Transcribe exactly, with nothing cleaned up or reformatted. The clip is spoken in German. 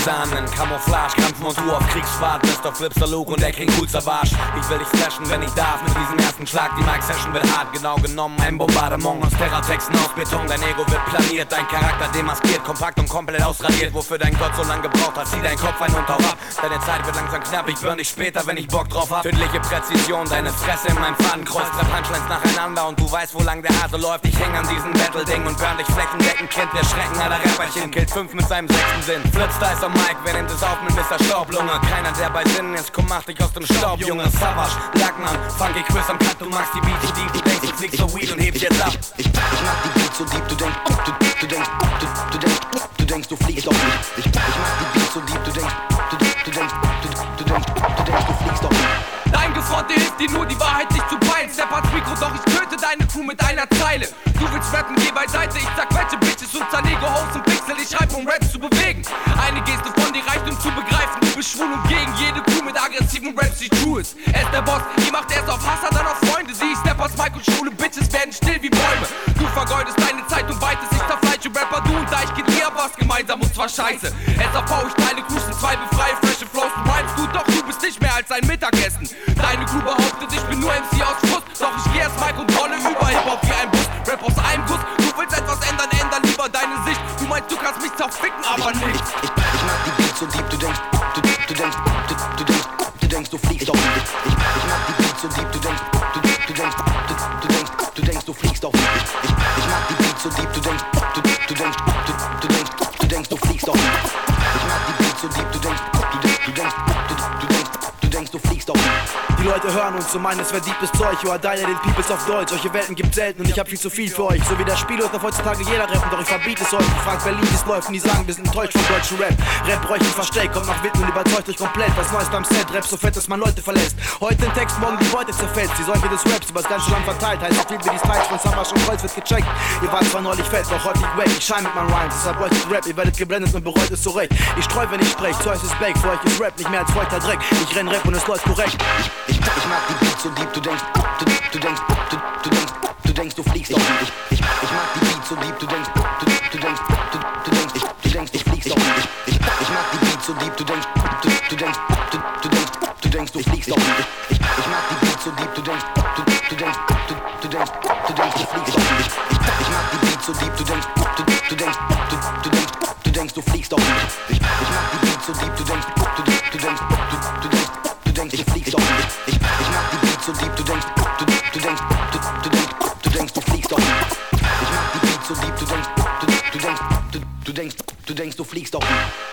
Partisanen, Camouflage, Kampfmontur auf Kriegsfahrt, Mister Flipster Luke und der King Cool Savage. Ich will dich flashen, wenn ich darf, mit diesem ersten Schlag. Die Mic-Session wird hart, genau genommen ein Bombardement aus Terrortexten aus Beton. Dein Ego wird planiert, dein Charakter demaskiert, kompakt und komplett ausradiert. Wofür dein Gott so lange gebraucht hat, zieh dein Kopf ein und hau ab. Deine Zeit wird langsam knapp, ich burn dich später, wenn ich Bock drauf hab. Tödliche Präzision, deine Fresse in meinem Fadenkreuz. Drei Punchlines nacheinander und du weißt, wo lang der Hase läuft. Ich häng an diesem Battle-Ding und burn dich flächendeckend. Kind der Schrecken aller Rapperchen, killt fünf mit seinem sechsten Sinn. Flipster ist am Mic, wer nimmt es auf mit Mister Staublunge? Keiner, der bei Sinnen ist, komm, mach dich aus dem Staub, Junge. Savage, Lackmann, Funky Quiz am Cut, du magst die Beats, die du denkst, ich flieg so Weed und heb jetzt ab. Ich, ich, ich mag die Beats so deep, du denkst, du, du denkst, du, du denkst, du denkst, du fliegst auf mich. Ich, ich mag die Beats so deep, du denkst, du, du, du denkst, du, du denkst, du denkst, du fliegst auf mich. Dein Gefronte hilft dir nur, die Wahrheit nicht zu peilen. Step ans Mikro, doch ich töte deine Crew mit einer Zeile. Du willst rappen, geh beiseite, ich zerquetsche Bitches und zerlege Hoes und Pixel. Ich schreib, um Raps zu bewegen. Eine Geste von dir reicht, um zu begreifen. Du bist schwul und gegen jede Crew mit aggressiven Raps, die true ist. Er ist der Boss, die macht erst auf Hass, hat dann auf Freunde. Sie, ich step ans Mic und schwule Bitches werden still wie Bäume. Du vergeudest deine Zeit und weitest, ich zerfleische Rapper. Du und da, ich geht nie ab was gemeinsam und zwar scheiße. S A V, ich teile Crews in zwei, befreie frische Flows. Du rhymst gut, doch du bist nicht mehr als ein Mittagessen. Deine Crew behauptet, ich bin nur M C aus Frust. Doch ich geh als Mic und rolle über Hip-Hop wie ein Bus. Rap aus einem Guss, du willst etwas ändern, ändern lieber deine Sicht. Du meinst, du kannst mich zerficken, aber nicht. Ich, ich, ich mag die Beats so deep, du denkst, du, du denkst, du, du denkst, du denkst, du fliegst auf mich. Ich, ich, ich mag die Beats so deep, du denkst, du, du denkst, du, du denkst, du denkst, du fliegst auf mich. Ich, ich, ich mag die Beats so deep, du denkst, du, du denkst, du, du denkst, du denkst, du fliegst auf mich. Ich mag die Beats so deep, du denkst, du, du denkst, du, du denkst, du denkst, du fliegst auf mich. Die Leute hören uns und meinen, es wär deepes Zeug. Oder deine den Peoples auf Deutsch. Solche Welten gibt's selten und ich hab viel zu viel für euch. So wie der Spielort auf heutzutage jeder rappen, doch ich verbiete es euch. Ich frag Berlin, wie's läuft und die sagen, wir sind enttäuscht von deutschen Rap. Rap bräuchte ein Versteck, kommt nach Witten und überzeugt euch komplett. Das Neueste am Set, Rap so fett, dass man Leute verlässt. Heute den Text, morgen die Beute zerfällt. Die Seuche des Raps übers ganze Land verteilt. Heißt so viel wie die Styles von Savage und Kreuz wird gecheckt. Ihr wart zwar neulich fett, doch häufig wack. Ich schein mit meinen Rhymes, deshalb euch ist Rap. Ihr werdet geblendet und bereut es zurecht. Ich streu, wenn ich sprech, Zeus ist Blake. Für euch ist Rap nicht mehr als feuchter Dreck. Ich renn Rap und es läuft korrekt. Ich, ich, ich mag die Beats so deep, du denkst, du, du denkst, du, du denkst, du denkst, du fliegst auf mich. Ich, ich, ich mag die Beats so deep, du denkst, du, du denkst, du, du denkst, ich, du denkst, du fliegst auf mich. Ich, ich, ich mag die Beats so deep, du denkst, du, du denkst, du, du denkst, du denkst, du fliegst auf mich. Ich, ich, ich mag die Beats so deep, du denkst, du, du denkst, du, du denkst, du denkst, du fliegst auf mich. Ich, ich, ich mag die Beats so deep, du denkst, du, du denkst, du, du denkst, du denkst, du fliegst auf mich. Ich, ich mag die Beats so deep, du denkst, du, du denkst, du, du denkst, du denkst, du fliegst auf mich. Ich, ich mag die Beats so deep, du denkst, du, du denkst, du, du denkst, du denkst, du fliegst auf mich. Ich mag die Beats so deep, du denkst, du, du denkst, du, du denkst, du denkst, du fliegst auf mich.